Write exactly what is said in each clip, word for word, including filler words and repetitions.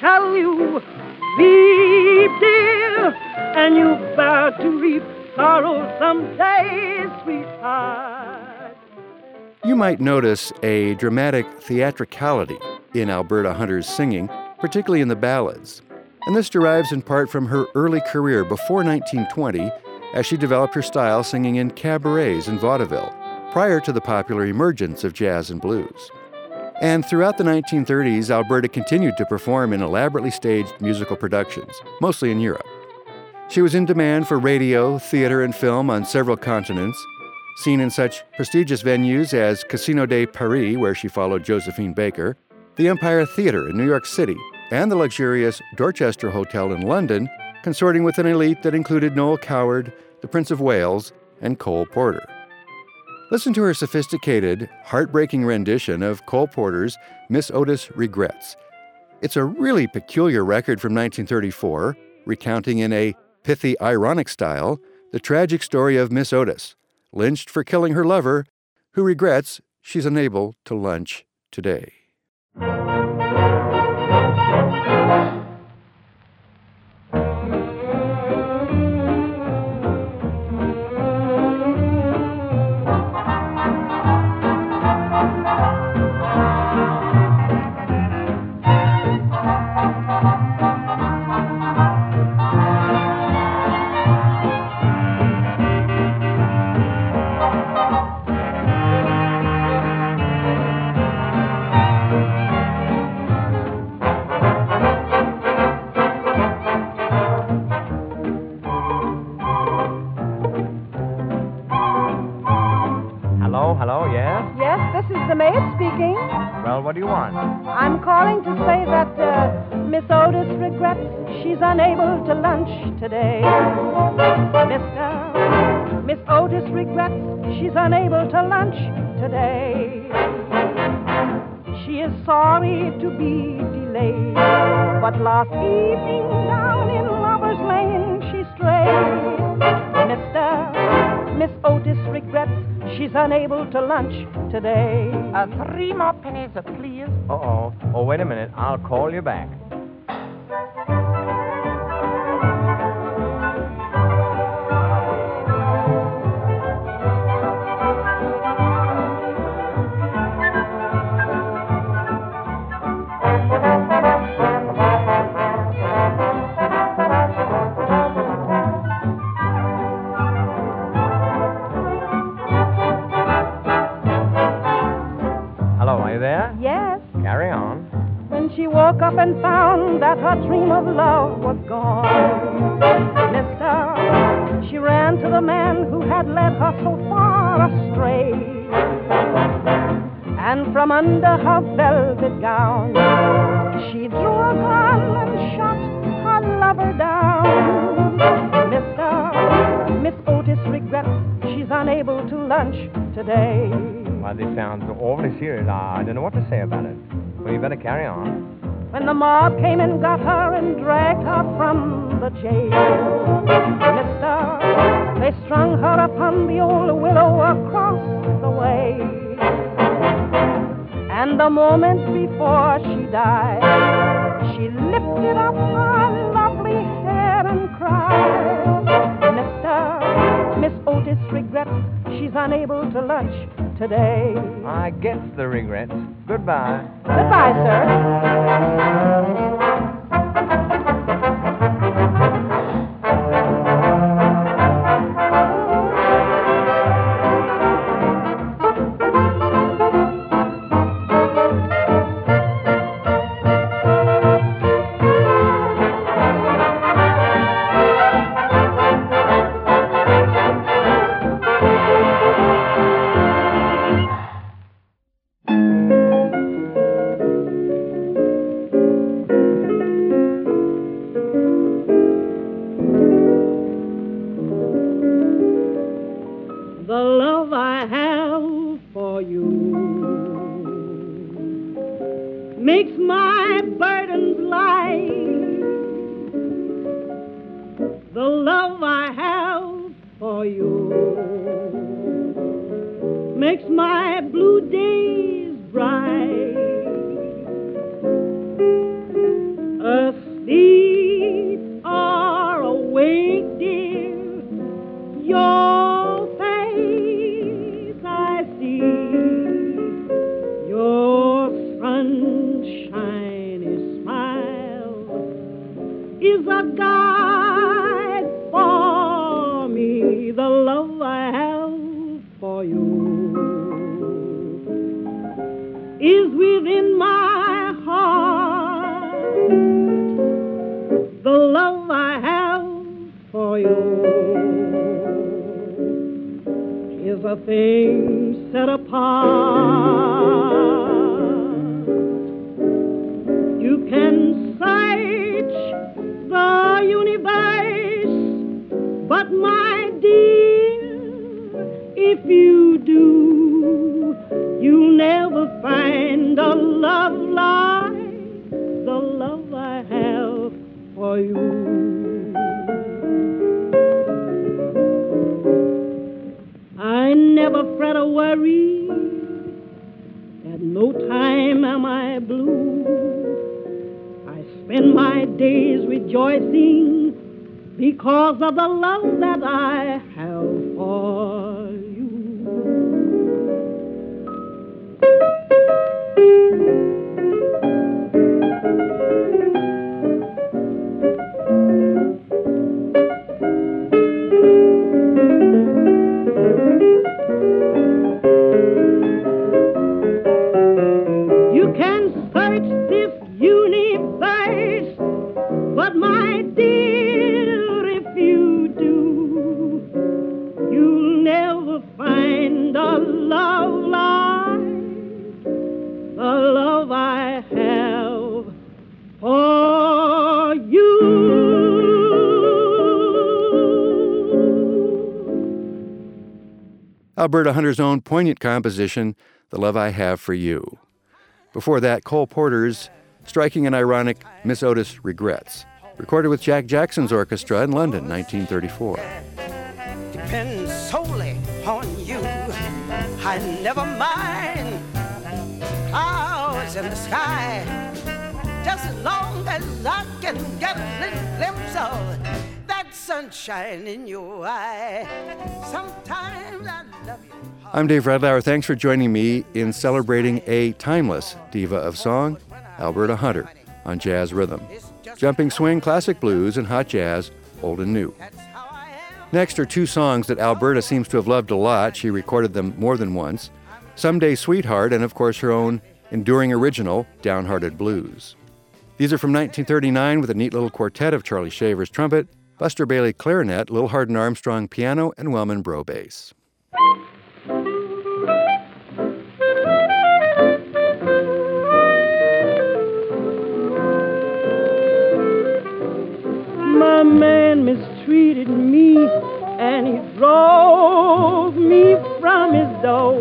shall you weep, dear, and you bow to reap sorrow someday, sweetheart. You might notice a dramatic theatricality in Alberta Hunter's singing, particularly in the ballads. And this derives in part from her early career before nineteen twenty, as she developed her style singing in cabarets and vaudeville, prior to the popular emergence of jazz and blues. And throughout the nineteen thirties, Alberta continued to perform in elaborately staged musical productions, mostly in Europe. She was in demand for radio, theater, and film on several continents, seen in such prestigious venues as Casino de Paris, where she followed Josephine Baker, the Empire Theatre in New York City, and the luxurious Dorchester Hotel in London, consorting with an elite that included Noel Coward, the Prince of Wales, and Cole Porter. Listen to her sophisticated, heartbreaking rendition of Cole Porter's Miss Otis Regrets. It's a really peculiar record from nineteen thirty-four, recounting in a pithy, ironic style the tragic story of Miss Otis, lynched for killing her lover, who regrets she's unable to lunch today. Hello, yes? Yes, this is the maid speaking. Well, what do you want? I'm calling to say that uh, Miss Otis regrets she's unable to lunch today. Mister Miss Otis regrets she's unable to lunch today. She is sorry to be delayed, but last evening down in Lover's Lane she strayed. Mister Miss Otis regrets she's unable to lunch today. Uh, three more pennies, uh, please. Uh-oh. Oh, wait a minute. I'll call you back. Yes. Carry on. When she woke up and found that her dream of love was gone, Mister, she ran to the man who had led her so far astray. And from under her velvet gown, she drew a gun and shot her lover down. Mister Miss Otis regrets she's unable to lunch today. Well, this sounds awfully serious. I don't know what to say about it. Well, you better carry on. When the mob came and got her and dragged her from the jail, Mister, they strung her upon the old willow across the way. And the moment before she died, she lifted up her lovely hair and cried, Mister Miss Otis regrets she's unable to lunch today. I guess the regrets. Goodbye. Goodbye, sir. makes my burdens light. The love I have for you makes my blue days bright. A is within my heart. The love I have for you is a thing set apart. You can search the universe, but my dear, if you do, you'll never find a love like the love I have for you. I never fret or worry, at no time am I blue. I spend my days rejoicing because of the love that I have for you. You can search this universe, but my dear, if you do, you'll never find a love like the love I have for you. Alberta Hunter's own poignant composition, The Love I Have for You. Before that, Cole Porter's striking and ironic Miss Otis Regrets, recorded with Jack Jackson's orchestra in London, nineteen thirty-four. Depends solely on you. I never mind clouds in the sky, just as long as I can get a little glimpse of that sunshine in your eye. Sometimes I love you. I'm Dave Redlauer. Thanks for joining me in celebrating a timeless diva of song, Alberta Hunter, on Jazz Rhythm. Jumping swing, classic blues, and hot jazz, old and new. Next are two songs that Alberta seems to have loved a lot. She recorded them more than once. Someday Sweetheart, and of course her own enduring original, Downhearted Blues. These are from nineteen thirty-nine with a neat little quartet of Charlie Shaver's trumpet, Buster Bailey clarinet, Lil Hardin Armstrong piano, and Wellman Bro bass. My man mistreated me, and he drove me from his door.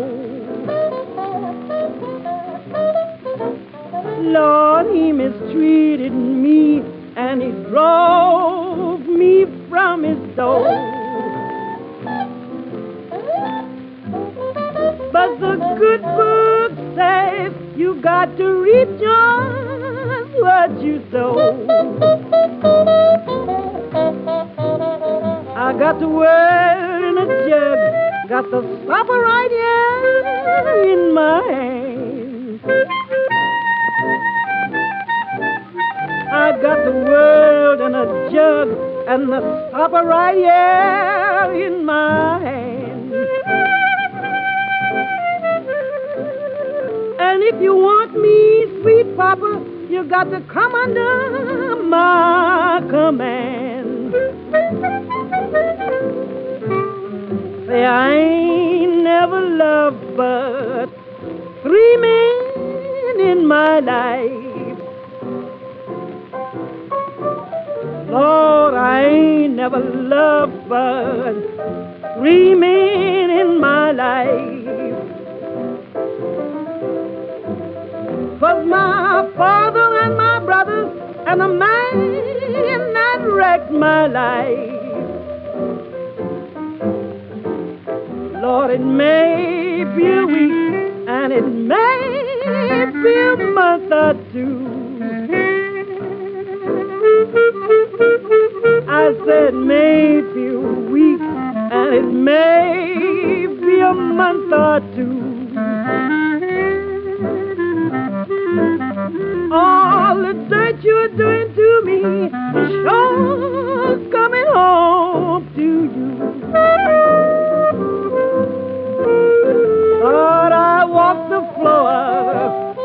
Lord, he mistreated me, and he drove me from his door. But the good book says you got to reap just what you sow. I got the world in a jug, got the supper right here in my hand. I got the world in a jug and the supper right here in my hand. And if you want me, sweet papa, you got to come under my command. Say, I ain't never loved but three men in my life. Lord, I ain't never loved but three men in my life. 'Twas my father and my brothers and a man that wrecked my life. Lord, it may be a week and it may be a month or two. I said maybe a week and it may be a month or two. All the dirt you are doing to me sure's coming home to you. Lord, I walk the floor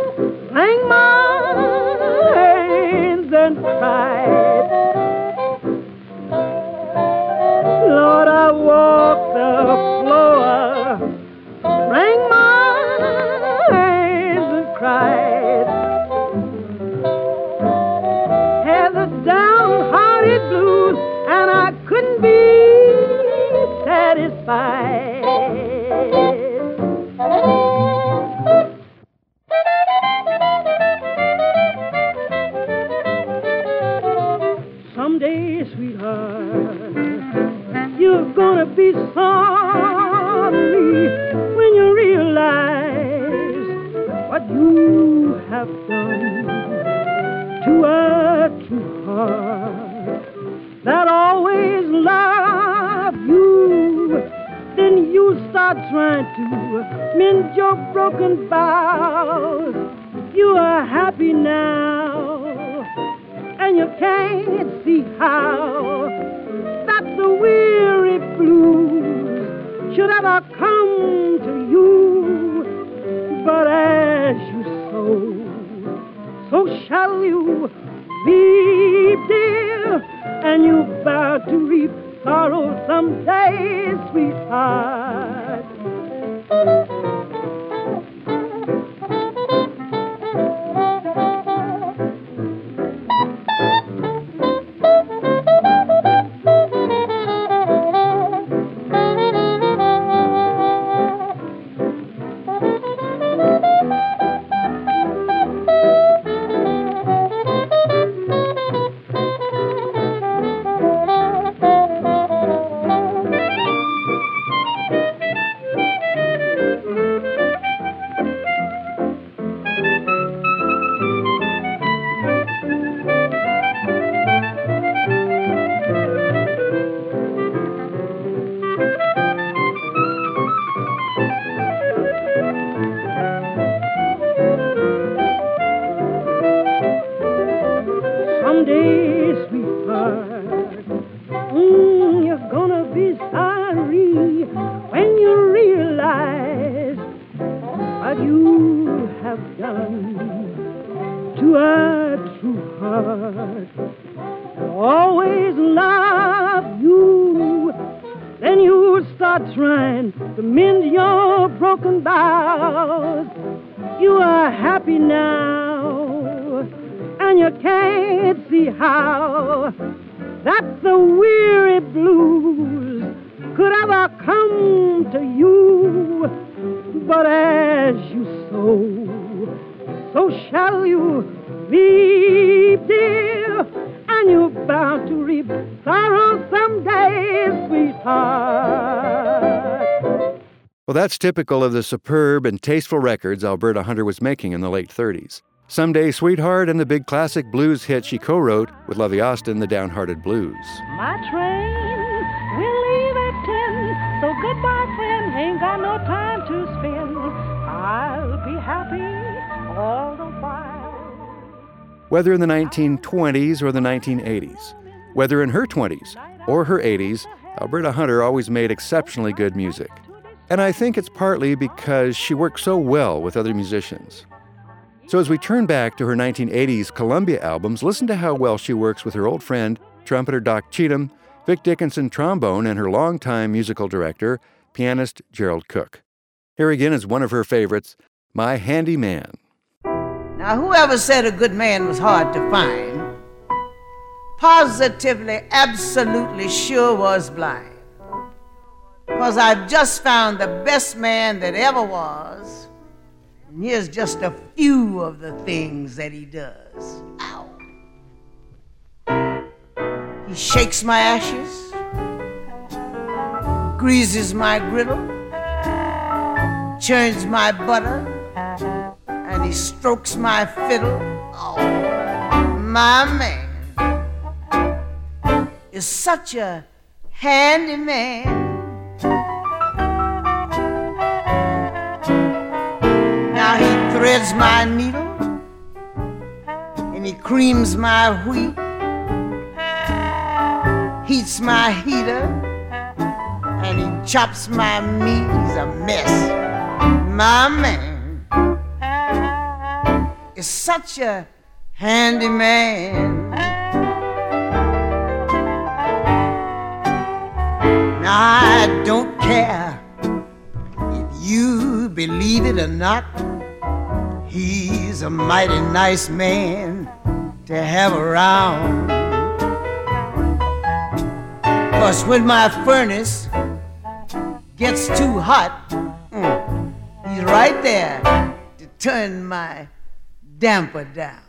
what you have done to a true heart that always loved you. Then you start trying to mend your broken vows. You are happy now, and you can't see how that the weary blues should ever come to you. But as you sow, so shall you reap, dear, and you vow to reap sorrow someday, sweetheart. Someday, sweetheart, mm, you're gonna be sorry when you realize what you have done to a true heart that always loved you. Then you start trying to mend your broken vows. You are happy now, and you can't see how that the weary blues could ever come to you. But as you sow, so shall you reap, dear, and you're bound to reap sorrow someday, sweetheart. Well, that's typical of the superb and tasteful records Alberta Hunter was making in the late thirties. Someday, Sweetheart, and the big classic blues hit she co-wrote with Lovey Austin, the Downhearted Blues. My train will leave at ten, so goodbye, friend, ain't got no time to spend. I'll be happy all the while. Whether in the nineteen twenties or the nineteen eighties, whether in her twenties or her eighties, Alberta Hunter always made exceptionally good music. And I think it's partly because she worked so well with other musicians. So as we turn back to her nineteen eighties Columbia albums, listen to how well she works with her old friend, trumpeter Doc Cheatham, Vic Dickinson trombone, and her longtime musical director, pianist Gerald Cook. Here again is one of her favorites, My Handy Man. Now, whoever said a good man was hard to find, positively, absolutely sure was blind. Because I've just found the best man that ever was, and here's just a few of the things that he does. Ow. He shakes my ashes, greases my griddle, churns my butter, and he strokes my fiddle. Oh, my man is such a handy man. Now he threads my needle and he creams my wheat, heats my heater and he chops my meat. He's a mess. My man is such a handy man. Now I don't care if you believe it or not, he's a mighty nice man to have around. 'Cause when my furnace gets too hot, mm, he's right there to turn my damper down.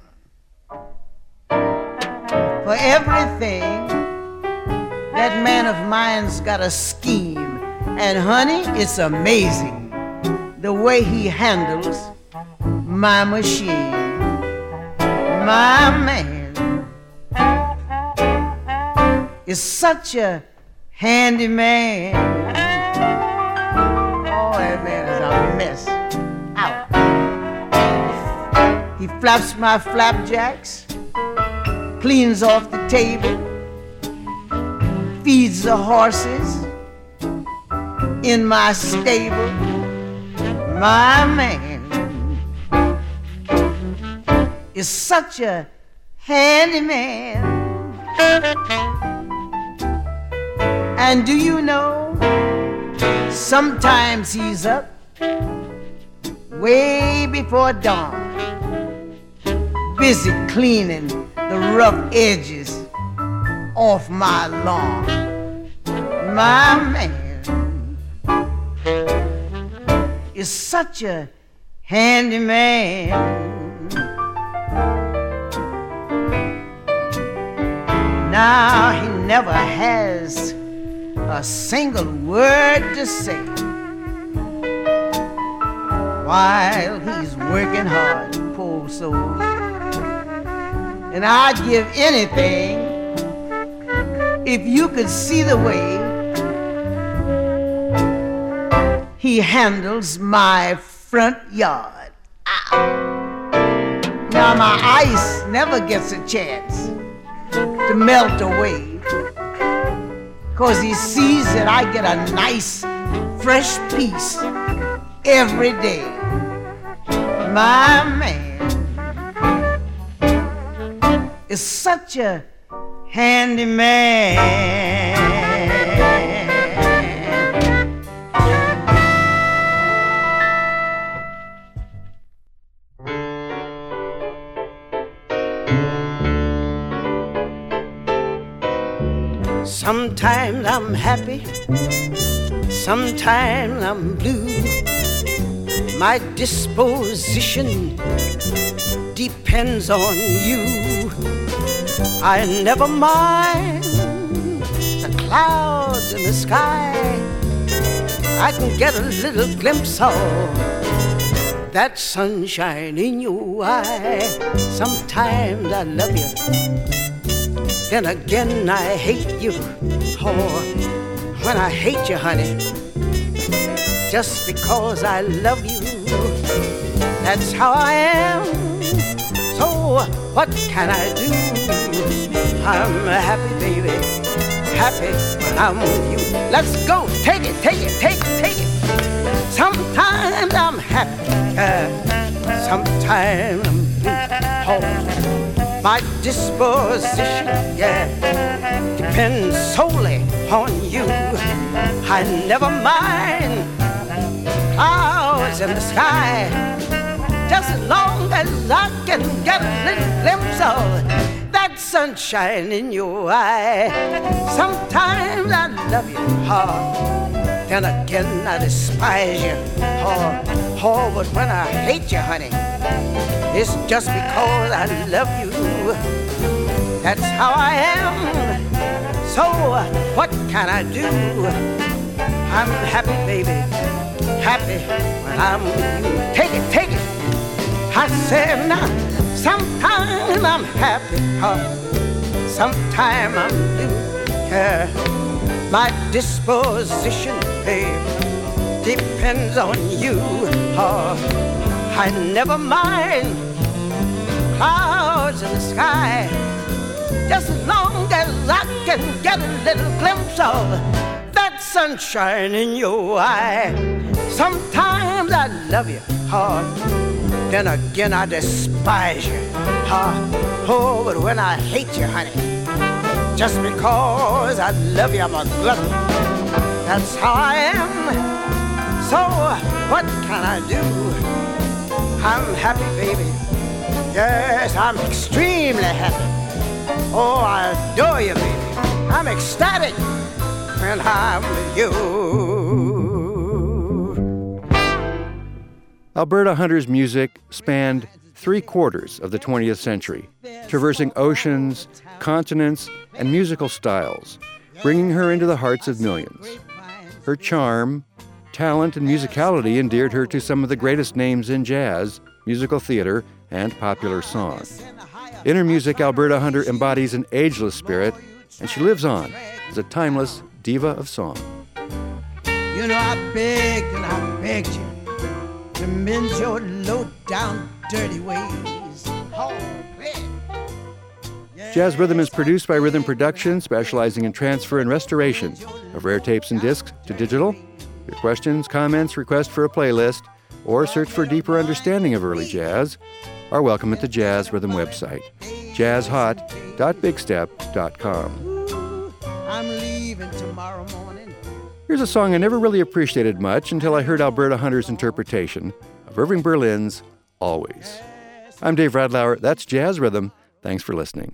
For everything, that man of mine's got a scheme. And honey, it's amazing the way he handles my machine, my man is such a handy man. Oh, that man is a mess. Out. He flaps my flapjacks, cleans off the table, feeds the horses in my stable. My man is such a handy man. And do you know, sometimes he's up way before dawn, busy cleaning the rough edges off my lawn. My man is such a handy man. Now he never has a single word to say while he's working hard, poor soul. And I'd give anything if you could see the way he handles my front yard. Ow. Now my ice never gets a chance to melt away, 'cause he sees that I get a nice fresh piece every day. My man is such a handy man. Sometimes I'm happy, sometimes I'm blue. My disposition depends on you. I never mind the clouds in the sky. I can get a little glimpse of that sunshine in your eye. Sometimes I love you, then again I hate you. Oh, when I hate you, honey, just because I love you, that's how I am. So what can I do? I'm happy, baby, happy when I'm with you. Let's go, take it, take it, take it, take it. Sometimes I'm happy, uh, sometimes I'm blue. Oh, my disposition, yeah, depends solely on you. I never mind clouds in the sky, just as long as I can get a little glimpse of that sunshine in your eye. Sometimes I love you hard, then again I despise you. Oh, oh, but when I hate you, honey, it's just because I love you. That's how I am. So what can I do? I'm happy, baby, happy when I'm with you. Take it, take it. I said now, sometimes I'm happy, huh? Sometimes I'm blue. Yeah. My disposition, babe, depends on you. Oh, I never mind clouds in the sky, just as long as I can get a little glimpse of that sunshine in your eye. Sometimes I love you hard, then again I despise you. Oh, oh, but when I hate you, honey, just because I love you, I'm a glutton. That's how I am. So what can I do? I'm happy, baby. Yes, I'm extremely happy. Oh, I adore you, baby. I'm ecstatic when I'm with you. Alberta Hunter's music spanned three quarters of the twentieth century, traversing oceans, continents, and musical styles, bringing her into the hearts of millions. Her charm, talent, and musicality endeared her to some of the greatest names in jazz, musical theater, and popular song. In her music, Alberta Hunter embodies an ageless spirit, and she lives on as a timeless diva of song. You know, I begged and I begged you to mend your low-down, dirty ways. Oh, yeah. Jazz Rhythm is produced by Rhythm Productions, specializing in transfer and restoration of rare tapes and discs to digital. Your questions, comments, request for a playlist, or search for deeper understanding of early jazz are welcome at the Jazz Rhythm website, jazz hot dot big step dot com. I'm leaving tomorrow morning. Here's a song I never really appreciated much until I heard Alberta Hunter's interpretation of Irving Berlin's Always. I'm Dave Radlauer. That's Jazz Rhythm. Thanks for listening.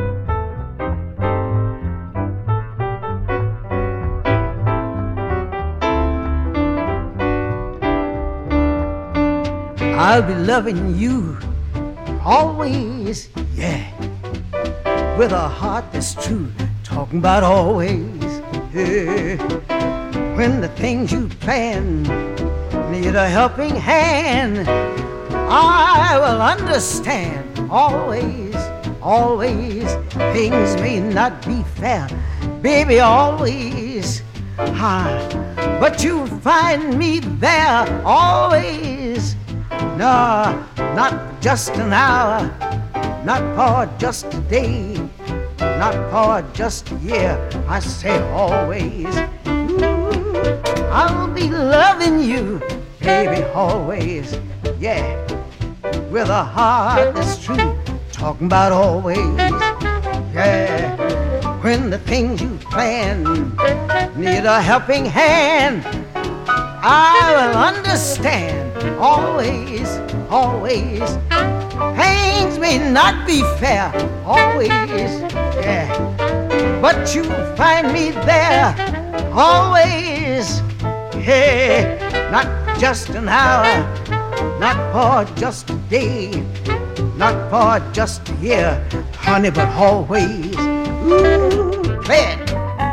I'll be loving you always, yeah, with a heart that's true, talking about always, yeah. When the things you plan need a helping hand, I will understand always, always. Things may not be fair, baby, always, ah, but you'll find me there always. No, not just an hour, not for just a day, not for just a year, I say always. Ooh, I'll be loving you, baby, always, yeah, with a heart that's true, talking about always, yeah. When the things you plan need a helping hand, I will understand always, always. Things may not be fair, always, yeah, but you find me there, always, yeah. Not just an hour, not for just a day, not for just a year, honey, but always. Ooh, play it.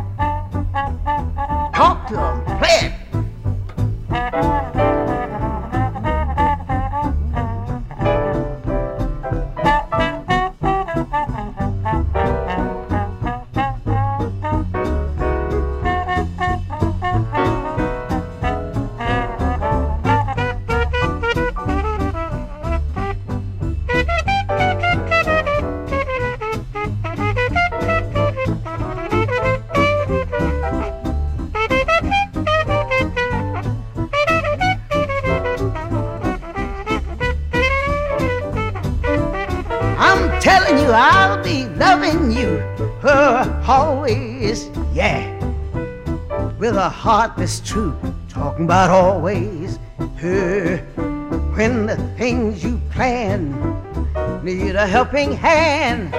Talk to 'em, play it. Telling you I'll be loving you uh, always, yeah, with a heart that's true, talking about always, uh, when the things you plan need a helping hand,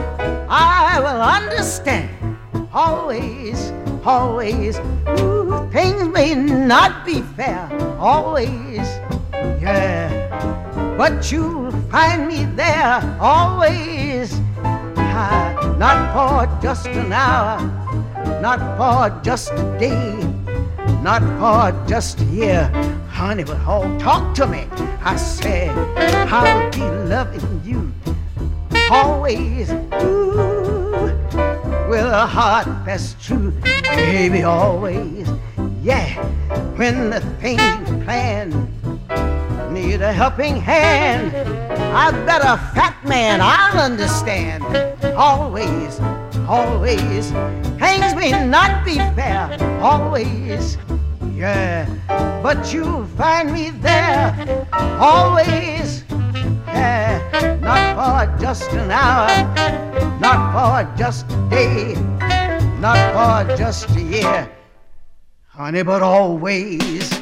I will understand always, always. Ooh, things may not be fair, always, yeah, but you'll find me there always, ah, not for just an hour, not for just a day, not for just a year, honey, but oh, talk to me. I said I'll be loving you always, ooh, with a heart that's true, baby, always, yeah. When the things you plan need a helping hand, I've got a fat man, I'll understand always, always. Things may not be fair, always, yeah, but you'll find me there always, yeah. Not for just an hour, not for just a day, not for just a year, honey, but always.